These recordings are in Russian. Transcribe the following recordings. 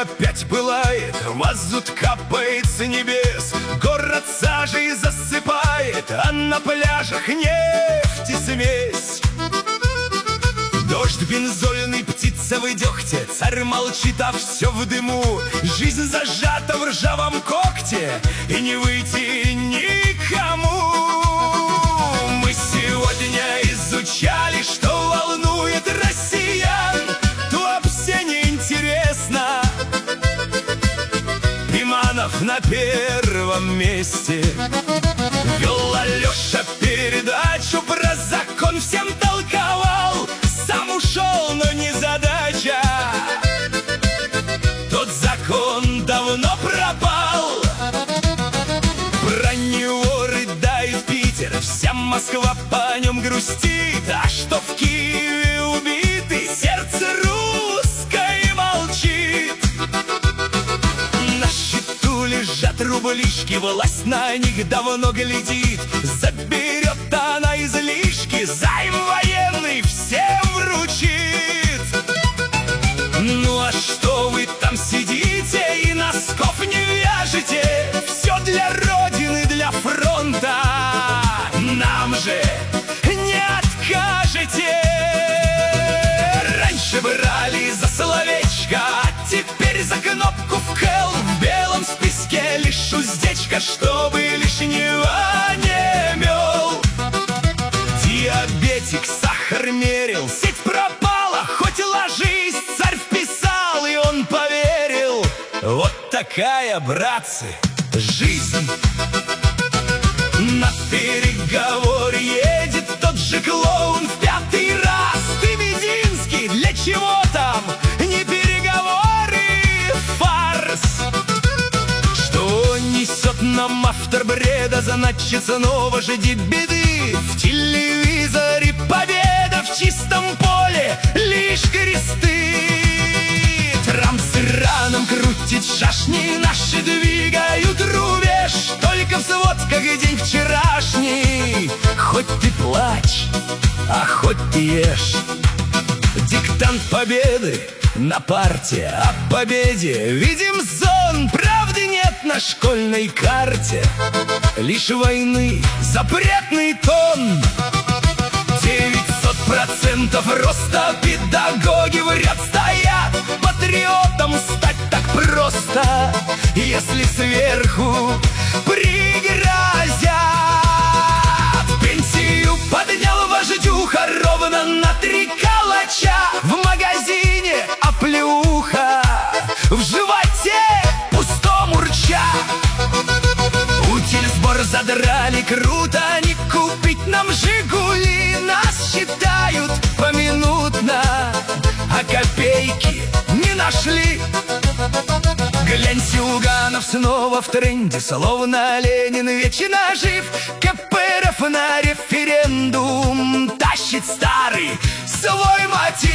опять пылает, мазут капает с небес, город сажей засыпает, а на пляжах нефть и смесь. Дождь бензольный, птица в дегте, царь молчит, а все в дыму. Жизнь зажата в ржавом когте, и не выйти никому. Мы сегодня изучали, что волнует россиян. Туапсе неинтересно, Пиманов на первом месте. Вел Алеша передачу про закон, всем толковал. Сам ушел, но не задача. Тот закон давно пропал. Про него рыдает Питер, вся Москва по нем грустит. А что в Киеве убиты, сердце русское молчит. На счету лежат рублишки, власть на них давно глядит. Заберет она излишки, займ военный всем вручит. Ну а что вы там сидите и носков не вяжете? Все для Родины, для фронта, нам же не откажете. Раньше брали за словечко, а теперь за кнопку вкл. В белом списке лишь уздечка, чтобы лишнего не мел. Диабетик сахар мерил, сеть пропала, хоть ложись. Царь вписал, и он поверил. Вот такая, братцы, жизнь. На переговор едет тот же клоун в 5-й раз. Ты, Вединский, для чего там? Не переговоры, фарс. Что несет нам автор бреда, значит снова жди беды. В телевизоре победа, в чистом поле лишь кресты. Трамп с Ираном крутит шашни, наши двигают рубеж. Только в сводках день вчерашний. Хоть ты плачь, а хоть ты ешь. Диктант победы на парте, о победе видим сон. Правды нет на школьной карте, лишь войны запретный тон. 900% роста, педагоги в ряд стоят. Патриотом стать так просто, если сверху пригрозят. Пенсию поднял вождюха ровно на 3 калача. В магазине оплеуха, в животе пустом урча. Утильсбор задрали круто, не купить нам Жигули. Нас считают поминутно, а копейки не нашли. Глянь, Сюганов снова в тренде, словно Ленин вечно жив. КПРФ на референдум тащит старый свой мотив.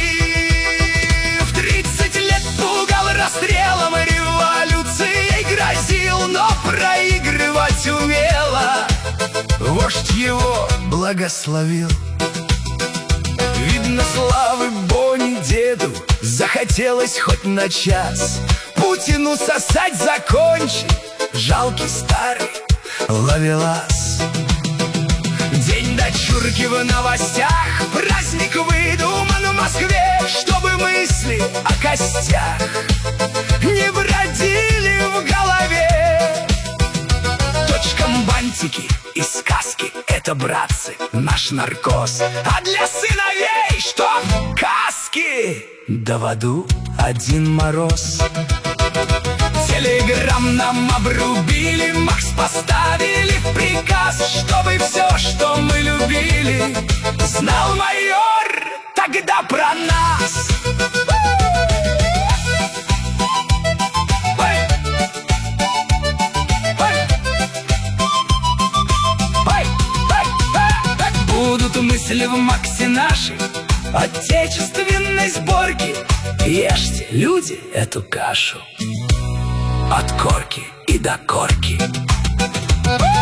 30 лет пугал расстрелом, революцией грозил, но проигрывать умело вождь его благословил. Видно, славы Бони деду захотелось хоть на час. Путину сосать закончи, жалкий старый ловелас. День дочурки в новостях, праздник выдуман в Москве, чтобы мысли о костях не бродили в голове. Дочкам бантики и сказки — это, братцы, наш наркоз. А для сыновей что? Каски, да в аду один мороз. Телеграм нам обрубили, Макс поставили в приказ, чтобы все, что мы любили, знал майор тогда про нас. Будут мысли в Максе нашей отечественной сборки. Ешьте, люди, эту кашу от корки и до корки.